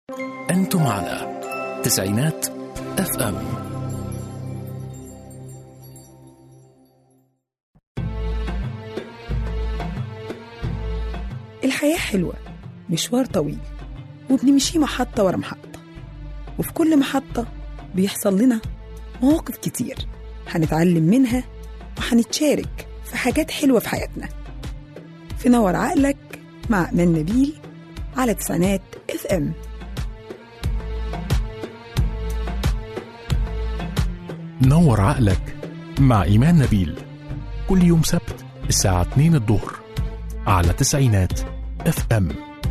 أنتم على تسعينات FM. الحياة حلوة، مشوار طويل وبنمشي محطة ورا محطة، وفي كل محطة بيحصل لنا مواقف كتير هنتعلم منها وهنتشارك في حاجات حلوة في حياتنا. في نور عقلك مع أمان نبيل على تسعينات FM. نور عقلك مع إيمان نبيل كل يوم سبت الساعة 2 الظهر على تسعينات FM.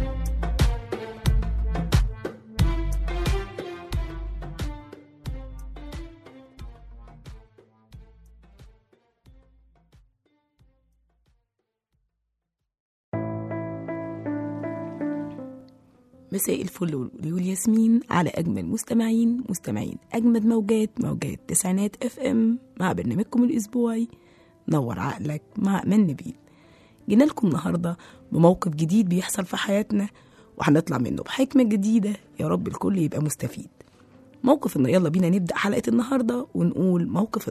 مساء الفل والياسمين على أجمل مستمعين أجمد موجات تسعينات FM مع برنامجكم الأسبوعي نور عقلك مع أمان نبيل. جينا لكم النهاردة بموقف جديد بيحصل في حياتنا وهنطلع منه بحكمة جديدة، يا رب الكل يبقى مستفيد. يلا بينا نبدأ حلقة النهاردة ونقول موقف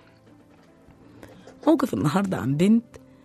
النهاردة عن بنت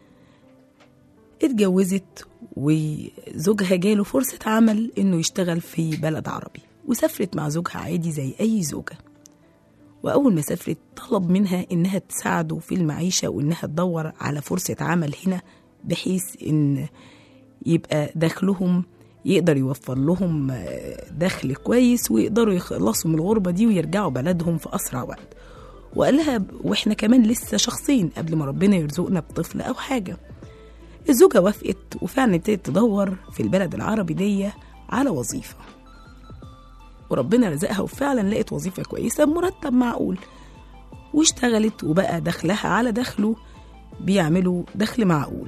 اتجوزت وزوجها جاله فرصة عمل إنه يشتغل في بلد عربي، وسافرت مع زوجها عادي زي أي زوجة. وأول ما سافرت طلب منها إنها تساعده في المعيشة وإنها تدور على فرصة عمل هنا، بحيث إن يبقى دخلهم يقدر يوفر لهم دخل كويس ويقدروا يخلصوا من الغربة دي ويرجعوا بلدهم في أسرع وقت. وقال لها وإحنا كمان لسه شخصين قبل ما ربنا يرزقنا بطفل أو حاجة. الزوجة وافقت وفعلا ابتدت تدور في البلد العربي دي على وظيفة، وربنا رزقها وفعلا لقت وظيفة كويسة بمرتب معقول، واشتغلت وبقى دخلها على دخله، بيعملوا دخل معقول.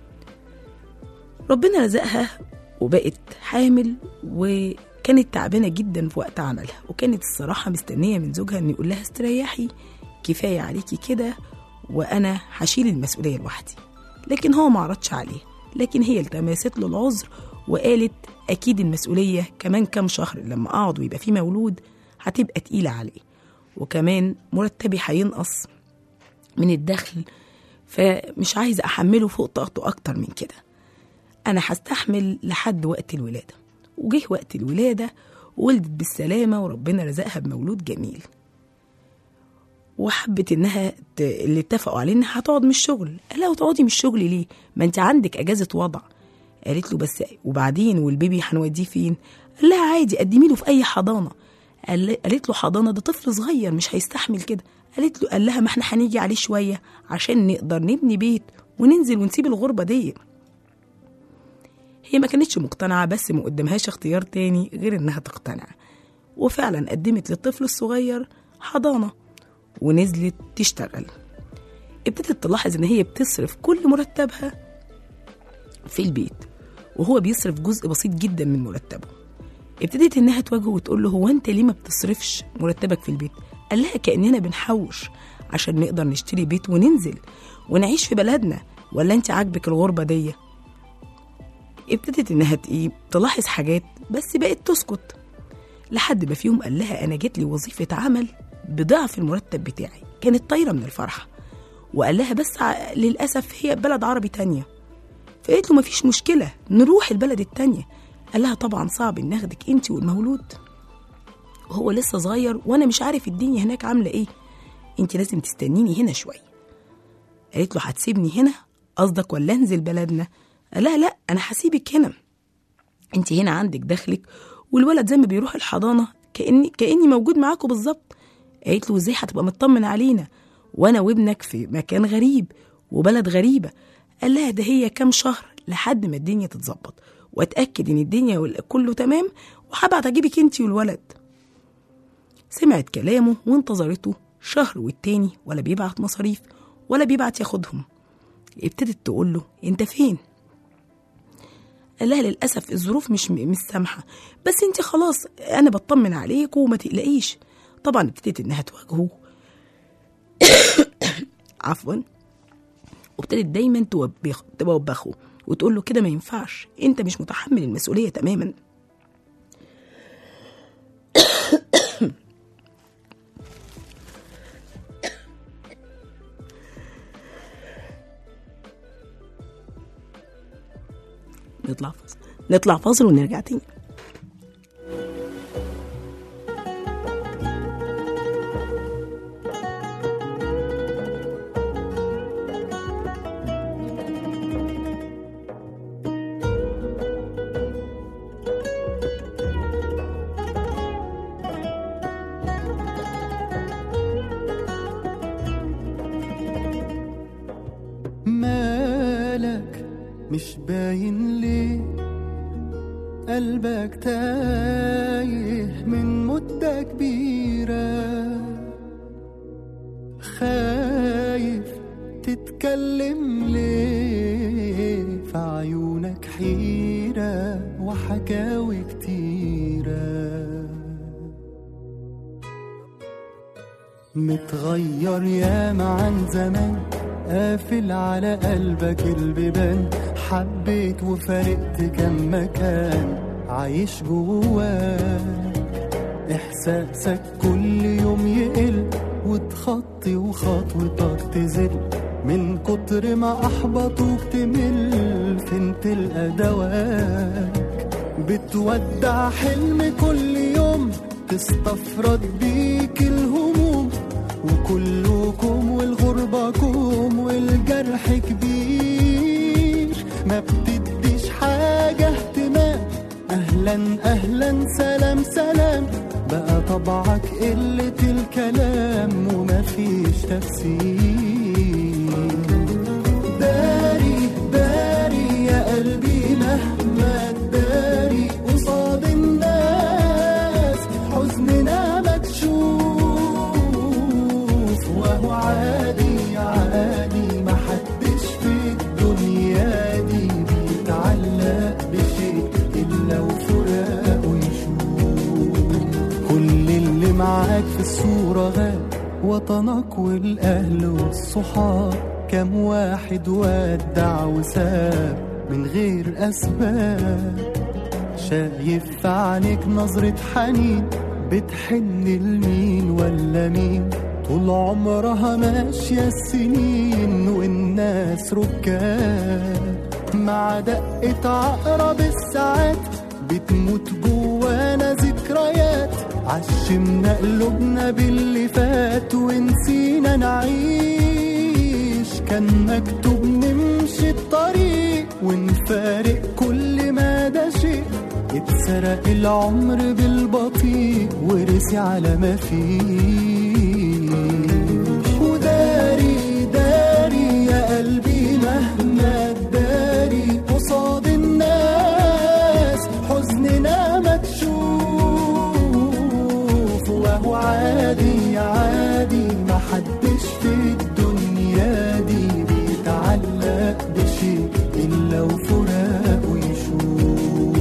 ربنا رزقها وبقت حامل، وكانت تعبانة جدا في وقت عملها، وكانت الصراحة مستنية من زوجها ان يقول لها استريحي، كفاية عليكي كده وانا هشيل المسؤولية لوحدي. لكن هو ما عرضش عليه، لكن هي التمست له العذر وقالت أكيد المسؤولية كمان كام شهر لما أقعد ويبقى فيه مولود هتبقى تقيلة عليه، وكمان مرتبي هينقص من الدخل، فمش عايزة أحمله فوق طاقته أكتر من كده، أنا هستحمل لحد وقت الولادة. وجه وقت الولادة ولدت بالسلامة وربنا رزقها بمولود جميل، وحبت انها اللي اتفقوا عليه انها هتقعد من الشغل. قال لها وتقعدي من الشغل ليه؟ ما انت عندك اجازه وضع. قالت له بس وبعدين والبيبي هنوديه فين؟ قال لها عادي قدمي له في اي حضانه. قالت له حضانه؟ ده طفل صغير مش هيستحمل كده. قال لها ما احنا هنيجي عليه شويه عشان نقدر نبني بيت وننزل ونسيب الغربه دي. هي ما كانتش مقتنعه، بس ما قدمهاش اختيار تاني غير انها تقتنع، وفعلا قدمت للطفل الصغير حضانه ونزلت تشتغل. ابتدت تلاحظ ان هي بتصرف كل مرتبها في البيت، وهو بيصرف جزء بسيط جدا من مرتبه. ابتدت انها تواجهه وتقول له هو انت ليه ما بتصرفش مرتبك في البيت؟ قال لها كأننا بنحوش عشان نقدر نشتري بيت وننزل ونعيش في بلدنا، ولا انت عاجبك الغربة دي؟ ابتدت انها تلاحظ حاجات، بس بقت تسكت لحد ما فيهم قال لها انا جت لي وظيفة عمل بضعف المرتب بتاعي. كانت طايرة من الفرحة، وقال لها بس للأسف هي بلد عربي تانية. فقالت له مفيش مشكلة نروح البلد التانية. قال لها طبعا صعب ان ناخدك انت والمولود وهو لسه صغير، وانا مش عارف الدنيا هناك عاملة ايه، انت لازم تستنيني هنا شوية. قالت له هتسيبني هنا قصدك ولا انزل بلدنا؟ قال لها لا انا هسيبك هنا، انت هنا عندك دخلك والولد زي ما بيروح الحضانة كأني موجود معاكم بالظبط. قالت له ازاي هتبقى مطمن علينا وانا وابنك في مكان غريب وبلد غريبة؟ قال لها ده هي كام شهر لحد ما الدنيا تتظبط واتأكد ان الدنيا كله تمام، وهبعت اجيبك انتي والولد. سمعت كلامه وانتظرته شهر والتاني، ولا بيبعت مصاريف ولا بيبعت ياخدهم. ابتدت تقول له انت فين؟ قال لها للأسف الظروف مش سامحة، بس انت خلاص انا بطمن عليك وما تقلقيش. طبعا ابتدت انها تواجهه عفوا، وابتدت دايما توبخه وتقول له كده ما ينفعش، انت مش متحمل المسؤولية تماما. نطلع فاصل ونرجع تاني. مالك مش باين ليه قلبك تايه من مدة كبيرة، خايف تتكلم ليه، في عيونك حيرة وحكاوي كتيرة. متغير ياما عن زمان، قافل على قلبك البيبان، حبيت وفارقت كم مكان عايش جواك. إحساسك كل يوم يقل وتخطي وخطوتك تزل، من كتر ما أحبطوك تمل، فين تلقى دواك. بتودع حلم كل يوم تستفرد بيك الهموم، وكلكم والغربة كوم والجرح كبير، ما بتديش حاجة اهتمام. أهلا أهلا سلام سلام، بقى طبعك قلة الكلام ومفيش تفسير. داري داري يا قلبي مهما تداري قصاد الناس، حزننا مكشوف وهو عادي عادي، محدش في الدنيا دي بيتعلق بشيء إلا وفراقه يشوف. كل اللي معاك في الصورة غاب، وطنك والأهل والصحاب، كم واحد ودع وساب من غير أسباب. شايف في عينيك نظرة حنين، بتحن لمين ولا مين، طول عمرها ماشية السنين والناس ركاب. مع دقة عقرب الساعات بتموت جوانا ذكريات، عشمنا قلوبنا باللي فات ونسينا نعيش. كان مكتوب نمشي الطريق ونفارق كل ما ده شيء، اتسرق العمر بالبطيء ورسي على ما فيه. وداري داري يا قلبي مهما تداري قصاد الناس، حزننا مكشوف وهو عادي عادي، محدش في الدنيا دي بيتعلق بشيء إلا وفراقه يشوف.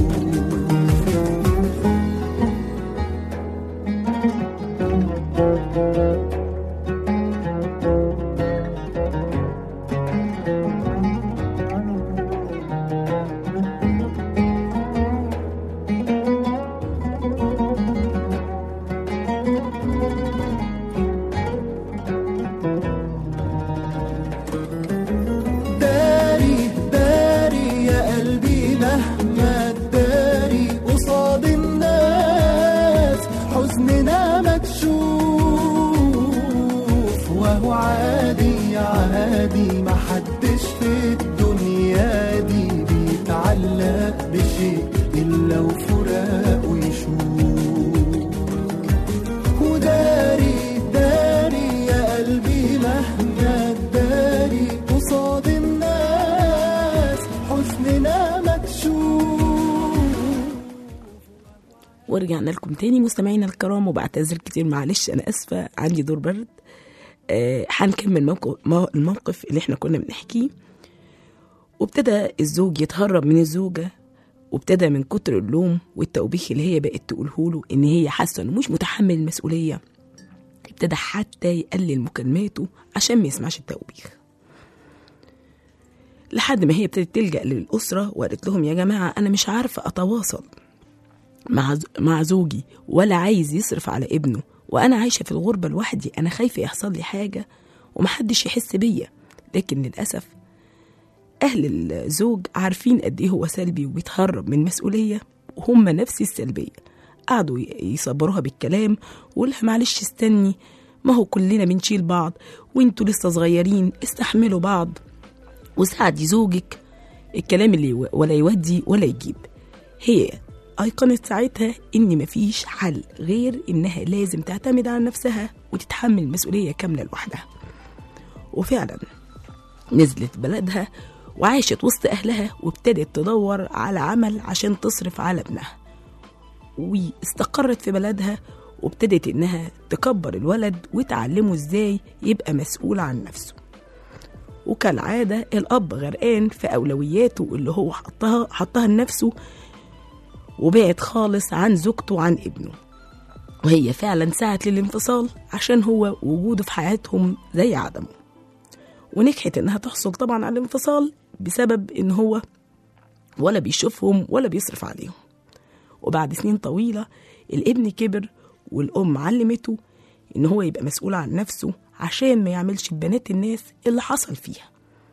ورجعنا لكم تاني مستمعينا الكرام، وبعتذر كتير معلش أنا أسفة عندي دور برد. هنكمل الموقف اللي احنا كنا بنحكيه. وابتدى الزوج يتهرب من الزوجة، وابتدى من كتر اللوم والتوبيخ اللي هي بقت تقولهوله إن هي حاسة إنه مش متحمل المسؤولية، ابتدى حتى يقلل مكالماته عشان ما يسمعش التوبيخ، لحد ما هي ابتدت تلجأ للأسرة وقالت لهم يا جماعة أنا مش عارفة أتواصل مع زوجي، ولا عايز يصرف على ابنه، وأنا عايشة في الغربة لوحدي، أنا خايفة يحصل لي حاجة ومحدش يحس بيا. لكن للأسف أهل الزوج عارفين قد إيه هو سلبي وبيتهرب من مسؤولية، وهم نفس السلبية قعدوا يصبروها بالكلام وقولها معلش استني، ما هو كلنا بنشيل بعض وانتوا لسه صغيرين، استحملوا بعض وساعدي زوجك. الكلام اللي ولا يودي ولا يجيب. هي أيقنت ساعتها إن مفيش حل غير إنها لازم تعتمد على نفسها وتتحمل مسؤولية كاملة لوحدها. وفعلا نزلت بلدها وعاشت وسط أهلها وابتدت تدور على عمل عشان تصرف على ابنها، واستقرت في بلدها وابتدت إنها تكبر الولد وتعلمه إزاي يبقى مسؤول عن نفسه. وكالعادة الأب غرقان في أولوياته اللي هو حطها لنفسه، وبعد خالص عن زوجته وعن ابنه. وهي فعلا سعت للانفصال عشان هو وجوده في حياتهم زي عدمه. ونجحت إنها تحصل طبعا على الانفصال بسبب إن هو ولا بيشوفهم ولا بيصرف عليهم. وبعد سنين طويلة الابن كبر والأم علمته إن هو يبقى مسؤول عن نفسه عشان ما يعملش ببنات الناس اللي حصل فيها.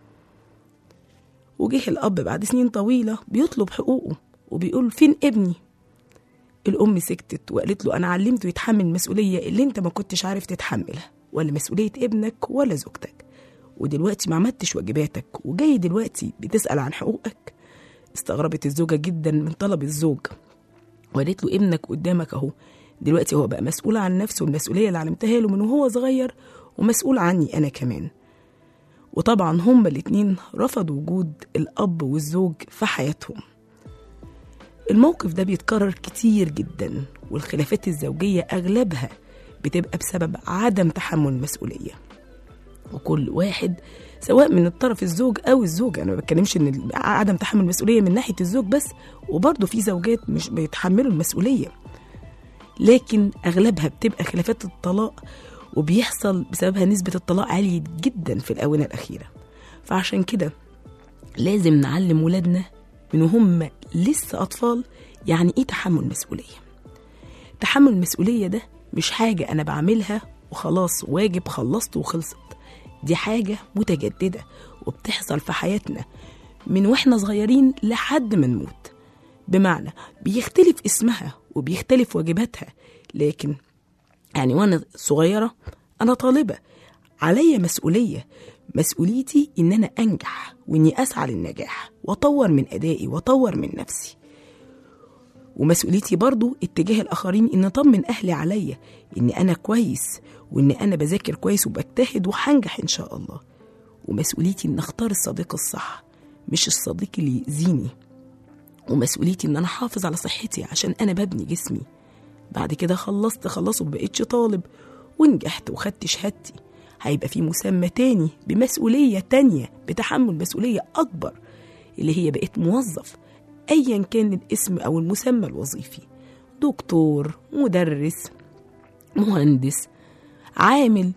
وجه الأب بعد سنين طويلة بيطلب حقوقه وبيقول فين ابني؟ الأم سكتت وقالت له أنا علمته يتحمل المسؤولية اللي انت ما كنتش عارف تتحملها، ولا مسؤولية ابنك ولا زوجتك، ودلوقتي ما عملتش واجباتك وجاي دلوقتي بتسأل عن حقوقك. استغربت الزوجة جدا من طلب الزوج وقالت له ابنك قدامك اهو، دلوقتي هو بقى مسؤول عن نفسه، المسؤولية اللي علمتها له من وهو صغير ومسؤول عني أنا كمان. وطبعا هما الاتنين رفضوا وجود الأب والزوج في حياتهم. الموقف ده بيتكرر كتير جدا، والخلافات الزوجية أغلبها بتبقى بسبب عدم تحمل المسؤولية. وكل واحد سواء من الطرف الزوج أو الزوجة، أنا ما بتكلمش إن عدم تحمل المسؤولية من ناحية الزوج بس، وبرضه في زوجات مش بيتحملوا المسؤولية، لكن أغلبها بتبقى خلافات الطلاق، وبيحصل بسببها نسبة الطلاق عالية جدا في الآونة الأخيرة. فعشان كده لازم نعلم ولادنا من وهم لسه أطفال يعني إيه تحمل مسؤولية. تحمل المسؤولية ده مش حاجة أنا بعملها وخلاص واجب خلصت وخلصت، دي حاجة متجددة وبتحصل في حياتنا من وإحنا صغيرين لحد ما نموت. بمعنى بيختلف اسمها وبيختلف واجباتها، لكن يعني وأنا صغيرة أنا طالبة عليا مسؤولية، مسؤوليتي إن أنا أنجح وإني أسعى للنجاح وأطور من أدائي وأطور من نفسي. ومسؤوليتي برضو اتجاه الآخرين إن أطمن أهلي عليا إن أنا كويس وإن أنا بذاكر كويس وبجتهد وهنجح إن شاء الله. ومسؤوليتي إن أختار الصديق الصح مش الصديق اللي يأذيني. ومسؤوليتي إن أنا حافظ على صحتي عشان أنا ببني جسمي. بعد كده خلصت وبقيتش طالب ونجحت وخدت شهادتي، هيبقى في مسمى تاني بمسؤولية تانية بتحمل مسؤولية أكبر اللي هي بقيت موظف، أيا كان الاسم أو المسمى الوظيفي، دكتور، مدرس، مهندس، عامل.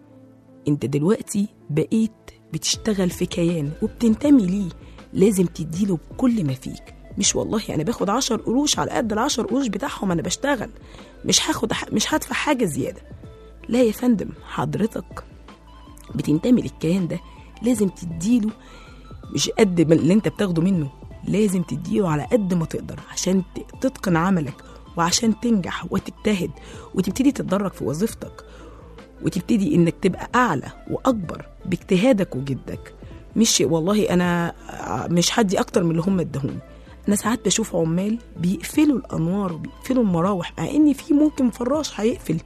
انت دلوقتي بقيت بتشتغل في كيان وبتنتمي ليه، لازم تديله بكل ما فيك. مش والله أنا باخد 10 قروش على قد 10 قروش بتاعهم أنا بشتغل، مش هدفع حاجة زيادة. لا يا فندم، حضرتك بتنتمي للكيان ده، لازم تديله مش قد اللي انت بتاخده منه، لازم تديله على قد ما تقدر عشان تتقن عملك وعشان تنجح وتجتهد وتبتدي تتدرج في وظيفتك وتبتدي انك تبقى اعلى واكبر باجتهادك وجدك. مش والله انا مش هدي اكتر من اللي هم ادهوني. انا ساعات بشوف عمال بيقفلوا الانوار وبيقفلوا المراوح مع ان في ممكن فراش هيقفل،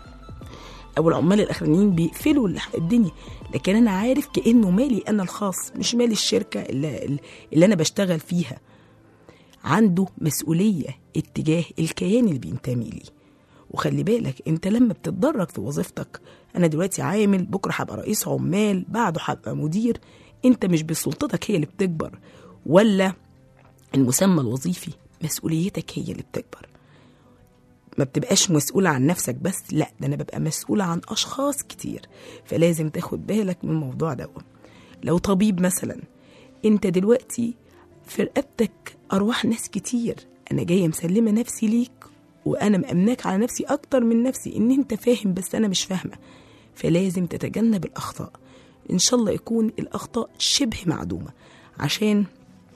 او العمال الاخرانيين بيقفلوا الدنيا، لكن انا عارف كانه مالي انا الخاص مش مالي الشركه اللي انا بشتغل فيها. عنده مسؤوليه اتجاه الكيان اللي بينتمي ليه. وخلي بالك انت لما بتتدرج في وظيفتك، انا دلوقتي عامل، بكره هبقى رئيس عمال، بعده هبقى مدير، انت مش بسلطتك هي اللي بتكبر ولا المسمى الوظيفي، مسؤوليتك هي اللي بتكبر. ما بتبقاش مسؤولة عن نفسك بس، لا ده أنا ببقى مسؤولة عن أشخاص كتير. فلازم تاخد بالك من الموضوع ده. لو طبيب مثلا، انت دلوقتي في رقبتك أرواح ناس كتير، أنا جاية مسلمة نفسي ليك وأنا مأمناك على نفسي أكتر من نفسي، إن انت فاهم بس أنا مش فاهمة. فلازم تتجنب الأخطاء، إن شاء الله يكون الأخطاء شبه معدومة عشان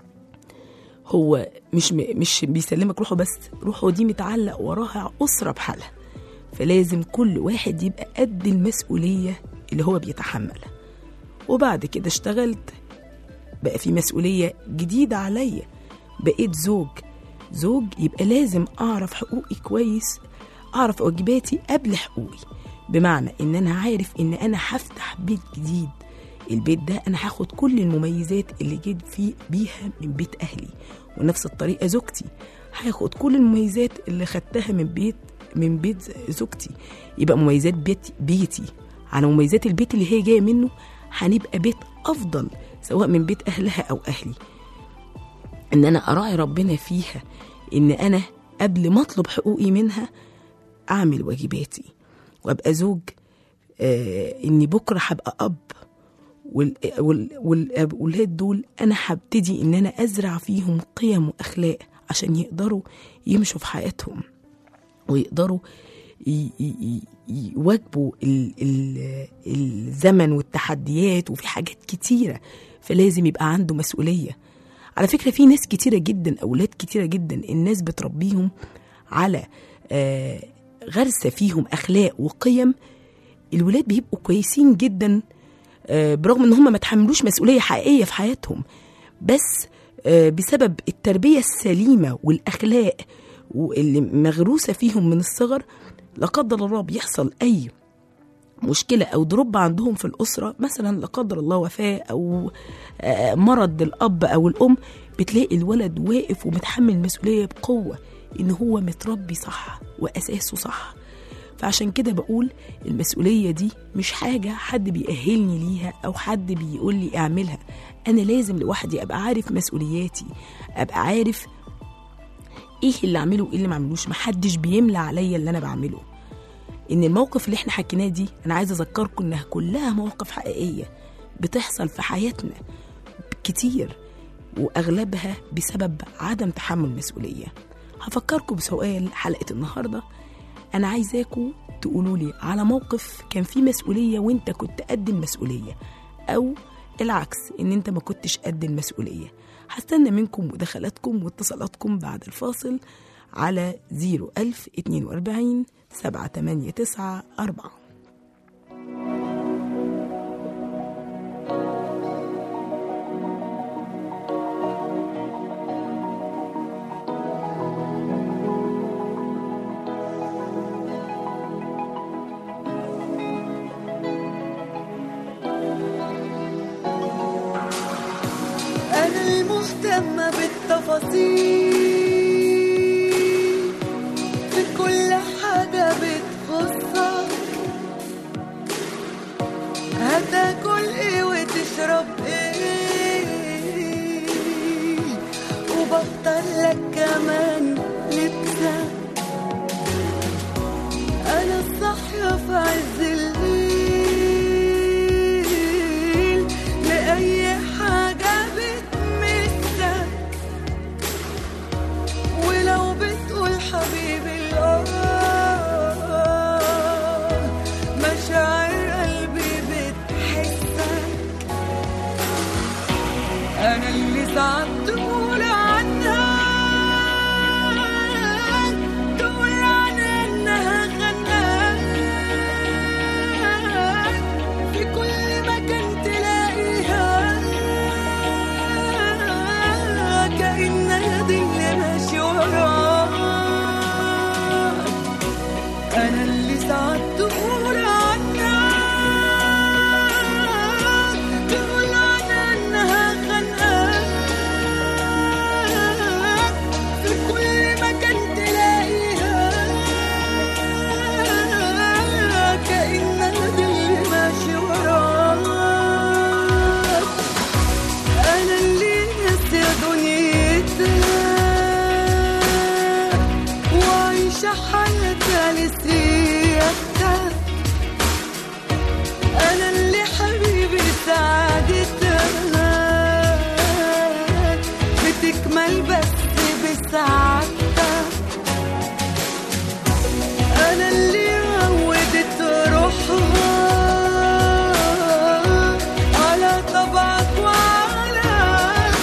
هو مش بيسلمك روحه بس، روحه دي متعلق وراها أسرة بحالها. فلازم كل واحد يبقى قد المسؤولية اللي هو بيتحملها. وبعد كده اشتغلت، بقى في مسؤولية جديدة عليا، بقيت زوج يبقى لازم أعرف حقوقي كويس، أعرف واجباتي قبل حقوقي. بمعنى إن أنا عارف إن أنا هفتح بيت جديد، البيت ده أنا هاخد كل المميزات اللي جيت فيه بيها من بيت أهلي، ونفس الطريقة زوجتي هاخد كل المميزات اللي خدتها من بيت زوجتي. يبقى مميزات بيتي على مميزات البيت اللي هي جاية منه، هنبقى بيت أفضل سواء من بيت أهلها أو أهلي. إن أنا أراعي ربنا فيها، إن أنا قبل ما أطلب حقوقي منها أعمل واجباتي وأبقى زوج. إني بكرة هبقى أب، والأولاد دول أنا هبتدي إن أنا أزرع فيهم قيم وأخلاق عشان يقدروا يمشوا في حياتهم ويقدروا يواجبوا الزمن والتحديات، وفي حاجات كتيرة. فلازم يبقى عنده مسؤولية. على فكرة في ناس كتيرة جدا، أولاد كتيرة جدا، الناس بتربيهم على غرسة فيهم أخلاق وقيم. الولاد بيبقوا كويسين جدا برغم ان هم ما تحملوش مسؤولية حقيقية في حياتهم، بس بسبب التربية السليمة والأخلاق واللي مغروسة فيهم من الصغر. لا قدر الله بيحصل أي مشكلة أو ضرب عندهم في الأسرة، مثلا لا قدر الله وفاة أو مرض الأب أو الأم، بتلاقي الولد واقف ومتحمل المسؤولية بقوة، إن هو متربي صح وأساسه صح. فعشان كده بقول المسؤولية دي مش حاجة حد بيأهلني ليها أو حد بيقول لي اعملها. أنا لازم لوحدي أبقى عارف مسؤولياتي، أبقى عارف إيه اللي أعمله وإيه اللي ما أعملوش. محدش بيملى عليا اللي أنا بعمله. إن الموقف اللي إحنا حكيناه دي، أنا عايزة أذكركم إنها كلها مواقف حقيقية بتحصل في حياتنا كتير، وأغلبها بسبب عدم تحمل مسؤولية. هفكركم بسؤال حلقة النهاردة. أنا عايزاكم تقولوا لي على موقف كان فيه مسؤولية وإنت كنت قد المسؤولية، أو العكس إن إنت ما كنتش قد المسؤولية. هستنى منكم مداخلاتكم واتصالاتكم بعد الفاصل على 01042 789 4. مهتمة بالتفاصيل في كل حاجة بتخصك، هتاكل ايه وتشرب ايه، وبختار لك كمان لبسك. انا الصاحية في عز الليل لأي حاجة حبيبي مشاعر قلبي بتحسك. أنا اللي ساعات تقول عنها إنها غناك، في كل مكان تلاقيها كأنها دي اللي ماشي وراك. أنا اللي ساعات تقول عنها إنها خانقاك، في كل مكان تلاقيها كأنها دي اللي ماشي وراك. أنا اللي ناسية دنيتها وعايشة حياتها لسيادتك. أنا اللي حبيبي سعادتها بتكمل بس بسعادتك. أنا اللي عودت روحها على طبعك وعلى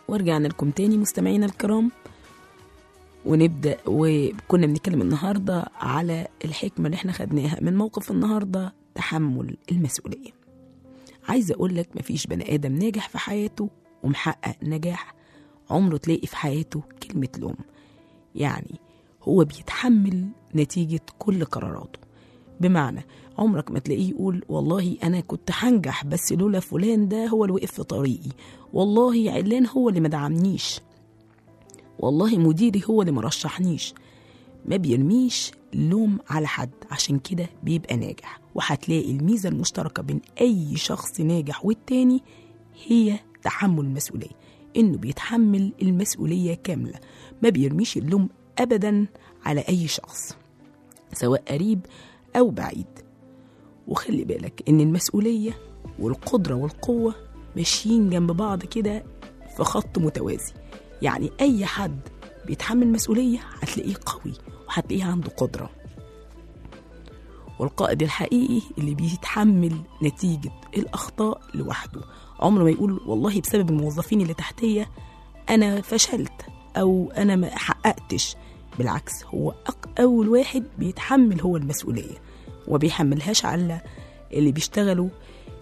ورجعنا لكم تاني مستمعينا الكرام، ونبدأ. وكنا بنتكلم النهاردة على الحكمة اللي احنا خدناها من موقف النهاردة، تحمل المسؤولية. عايزة أقولك مفيش بني آدم ناجح في حياته ومحقق نجاح عمره تلاقي في حياته كلمة لوم. يعني هو بيتحمل نتيجة كل قراراته. بمعنى عمرك ما تلاقيه يقول والله أنا كنت هنجح بس لولا فلان ده هو اللي وقف في طريقي، والله علان هو اللي ما دعمنيش، والله مديري هو اللي مرشحنيش. ما بيرميش لوم على حد، عشان كده بيبقى ناجح. وهتلاقي الميزة المشتركة بين أي شخص ناجح والتاني هي تحمل المسؤولية، إنه بيتحمل المسؤولية كاملة، ما بيرميش اللوم أبدا على أي شخص سواء قريب أو بعيد. وخلي بالك إن المسؤولية والقدرة والقوة ماشيين جنب بعض كده في خط متوازي. يعني أي حد بيتحمل مسؤولية هتلاقيه قوي وهتلاقيه عنده قدرة. والقائد الحقيقي اللي بيتحمل نتيجة الأخطاء لوحده، عمره ما يقول والله بسبب الموظفين اللي تحتية أنا فشلت أو أنا ما حققتش. بالعكس، هو أول واحد بيتحمل هو المسؤولية، وبيحملهاش على اللي بيشتغلوا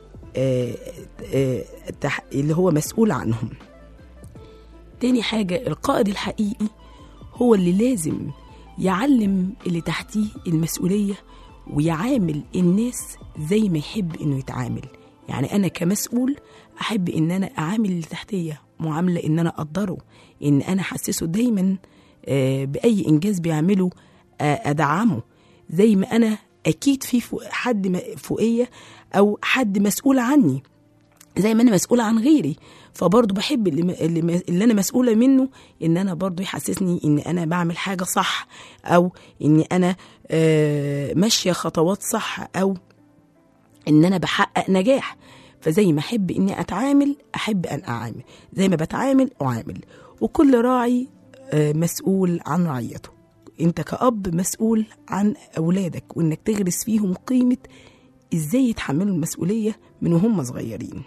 اللي هو مسؤول عنهم. تاني حاجة، القائد الحقيقي هو اللي لازم يعلم اللي تحتيه المسؤولية ويعامل الناس زي ما يحب إنه يتعامل. يعني أنا كمسؤول أحب إن أنا أعامل اللي تحتيه معاملة إن أنا أقدره، إن أنا حسسه دايما بأي إنجاز بيعمله أدعمه، زي ما أنا أكيد في حد فوقية أو حد مسؤول عني زي ما أنا مسؤولة عن غيري. فبرضو بحب اللي أنا مسؤولة منه إن أنا برضو يحسسني إن أنا بعمل حاجة صح، أو إن أنا ماشية خطوات صح، أو إن أنا بحقق نجاح. فزي ما أحب إني أتعامل أحب أن أعامل، زي ما بتعامل أعامل. وكل راعي مسؤول عن رعيته. أنت كأب مسؤول عن أولادك، وإنك تغرس فيهم قيمة إزاي يتحملوا المسؤولية من وهم صغيرين.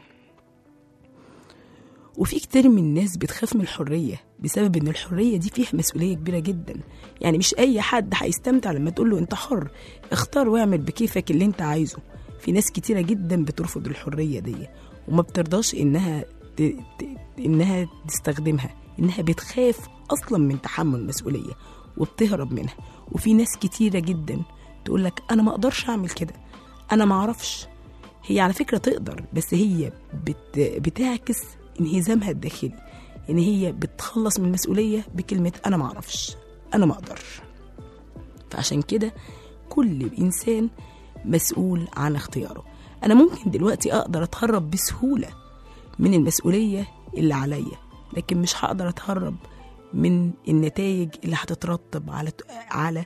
وفي كتير من الناس بتخاف من الحرية بسبب إن الحرية دي فيها مسؤولية كبيرة جدا. يعني مش أي حد هيستمتع لما تقول له أنت حر، اختار واعمل بكيفك اللي أنت عايزه. في ناس كتيرة جدا بترفض الحرية دي وما بترضاش إنها تستخدمها، إنها بتخاف أصلا من تحمل المسؤولية وبتهرب منها. وفي ناس كتيرة جدا تقولك أنا ما أقدرش أعمل كده، أنا ما أعرفش. هي على فكرة تقدر، بس هي بتعكس انهزامها الداخلي، إن هي بتخلص من المسؤولية بكلمة أنا ما أعرفش، أنا ما أقدرش. فعشان كده كل إنسان مسؤول عن اختياره. أنا ممكن دلوقتي أقدر أتهرب بسهولة من المسؤولية اللي عليا، لكن مش هقدر أتهرب من النتائج اللي هتترتب على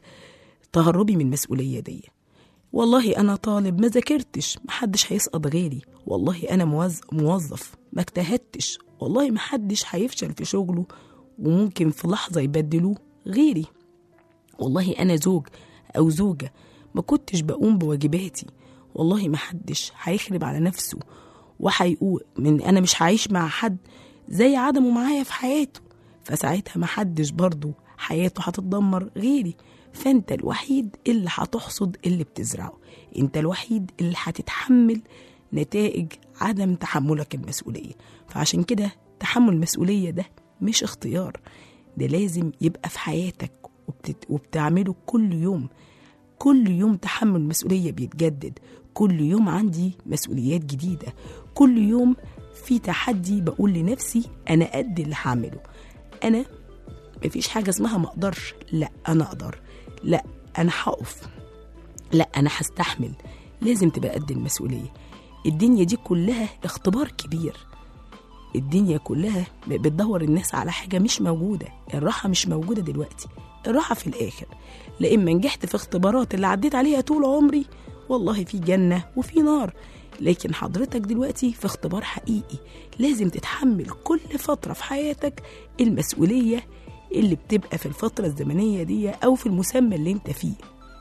تهربي من المسؤولية دي. والله أنا طالب ما ذاكرتش، محدش هيسقط غيري. والله أنا موظف ما اجتهدتش، والله محدش هيفشل في شغله وممكن في لحظة يبدلوه غيري. والله أنا زوج أو زوجة ما كنتش بقوم بواجباتي، والله محدش هيخرب على نفسه وهيقول من أنا مش هعيش مع حد زي عدمه معايا في حياته، فساعتها محدش برضو حياته هتتدمر غيري. فأنت الوحيد اللي هتحصد اللي بتزرعه، أنت الوحيد اللي هتتحمل نتائج عدم تحملك المسؤولية. فعشان كده تحمل المسؤولية ده مش اختيار، ده لازم يبقى في حياتك وبتعمله كل يوم. كل يوم تحمل المسؤولية بيتجدد، كل يوم عندي مسؤوليات جديدة، كل يوم في تحدي بقول لنفسي أنا قد اللي هعمله. أنا مفيش حاجة اسمها ما أقدرش، لا أنا أقدر، لا أنا هقف، لا أنا هستحمل. لازم تبقى قد المسؤولية. الدنيا دي كلها اختبار كبير، الدنيا كلها بتدور الناس على حاجة مش موجودة. الراحة مش موجودة دلوقتي، الراحة في الآخر. لإما نجحت في اختبارات اللي عديت عليها طول عمري، والله في جنة وفي نار. لكن حضرتك دلوقتي في اختبار حقيقي، لازم تتحمل كل فترة في حياتك المسؤولية اللي بتبقى في الفترة الزمنية دي أو في المسمى اللي انت فيه،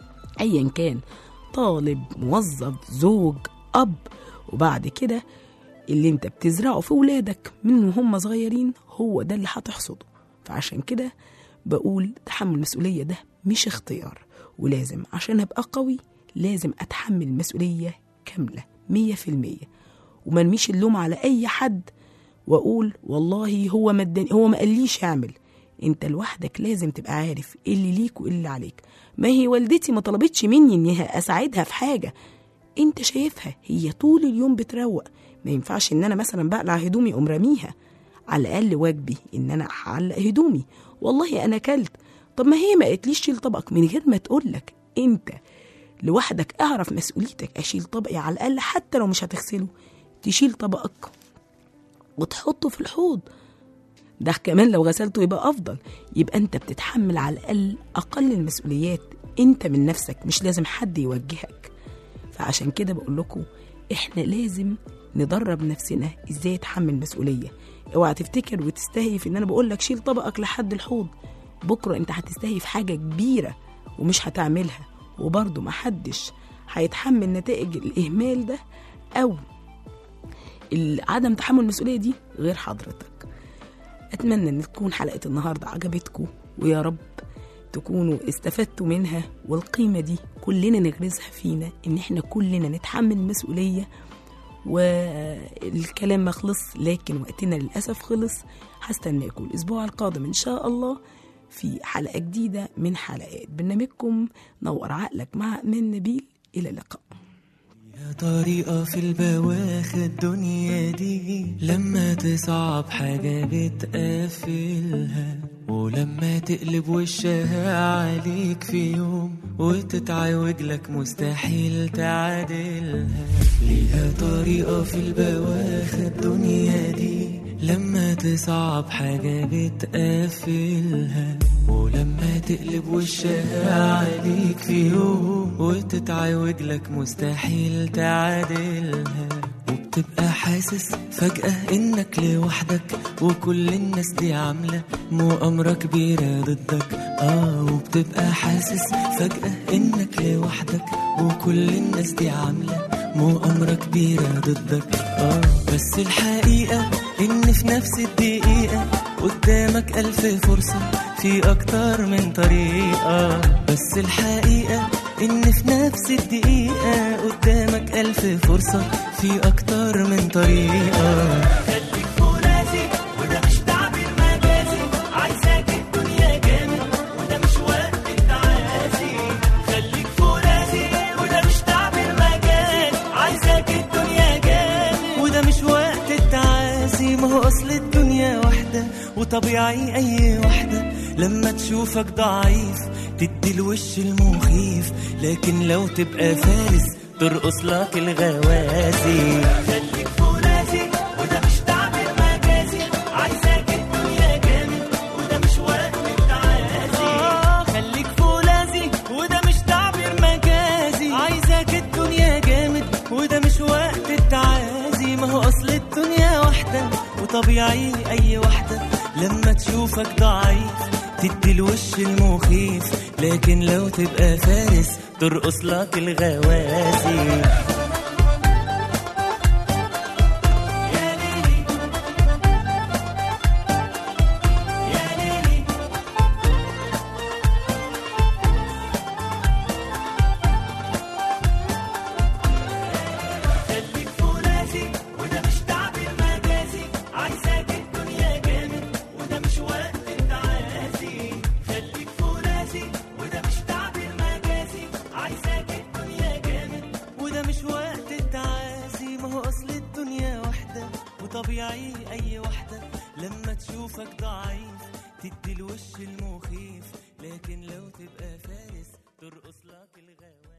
أيا كان، طالب، موظف، زوج، أب. وبعد كده اللي انت بتزرعه في ولادك من وهم صغيرين هو ده اللي هتحصده. فعشان كده بقول تحمل المسؤولية ده مش اختيار، ولازم عشان أبقى قوي لازم أتحمل المسؤولية كاملة 100%، ومنميش اللوم على أي حد وأقول والله هو ما قاليش اعمل. انت لوحدك لازم تبقى عارف ايه اللي ليك وايه اللي عليك. ما هي والدتي ما طلبتش مني اني اساعدها في حاجة، انت شايفها هي طول اليوم بتروق، ما ينفعش ان انا مثلا بقلع هدومي أقوم رميها. على الاقل واجبي ان انا اعلق هدومي. والله انا كلت، طب ما هي ما قالتليش شيل طبقك من غير ما تقولك. انت لوحدك اعرف مسؤوليتك. اشيل طبقي على الاقل حتى لو مش هتغسله، تشيل طبقك وتحطه في الحوض. ده كمان لو غسلته يبقى أفضل. يبقى أنت بتتحمل على الأقل أقل المسؤوليات أنت من نفسك، مش لازم حد يوجهك. فعشان كده بقول لكم إحنا لازم ندرب نفسنا إزاي يتحمل مسؤولية. اوعى تفتكر وتستهيف إن أنا بقول لك شيل طبقك لحد الحوض، بكرة أنت هتستهيف حاجة كبيرة ومش هتعملها، وبرضه محدش هيتحمل نتائج الإهمال ده أو عدم تحمل المسؤولية دي غير حضرتك. أتمنى أن تكون حلقة النهاردة عجبتكم، ويا رب تكونوا استفدتوا منها، والقيمة دي كلنا نغرزها فينا إن إحنا كلنا نتحمل المسؤولية. والكلام ما خلص لكن وقتنا للأسف خلص. هستناكم الأسبوع القادم إن شاء الله في حلقة جديدة من حلقات برنامجكم نور عقلك مع إيمان نبيل. إلى اللقاء. يا طريقة في البواخ الدنيا دي، لما تصعب حاجة بتقفلها، ولما تقلب وشها عليك في يوم وتتعوج لك مستحيل تعادلها. ليها طريقة في البواخ الدنيا دي، لما تصعب حاجة بتقفلها، ولما تقلب وشها عليك في يوم وتتعوج لك مستحيل تعادلها. وبتبقى حاسس فجأة انك لوحدك، وكل الناس دي عاملة مؤامرة كبيرة ضدك. وبتبقى حاسس فجأة انك لوحدك، وكل الناس دي عاملة مؤامرة كبيرة ضدك. بس الحقيقة ان في نفس الدقيقة قدامك 1000 فرصة في اكتر من طريقة. بس الحقيقة ان في نفس الدقيقة قدامك 1000 فرصة في اكتر من طريقة. خليك فرازي وده مش تعبير مجازي، عايزاك الدنيا جامد وده مش وقت التعازي. خليك فرازي وده مش تعبير مجازي، عايزاك الدنيا جامد وده مش وقت التعازي. ما هو اصل الدنيا واحدة وطبيعي اي واحدة لما تشوفك ضعيف تدي الوش المخيف، لكن لو تبقى فارس ترقص لك الغوازي. خليك فرازي وده مش تعبير مجازي، عايزاك الدنيا جامد وده مش وقت التعازي. خليك فرازي وده مش تعبير مجازي، عايزاك الدنيا جامد وده مش وقت التعازي. ما هو اصل الدنيا واحدة وطبيعي اي واحدة لما تشوفك ضعيف تدي الوش المخيف، لكن لو تبقى فارس ترقص لك الغوازي. طبيعي اي واحدة لما تشوفك ضعيف تدي الوش المخيف، لكن لو تبقى فارس ترقص لك الغوازي.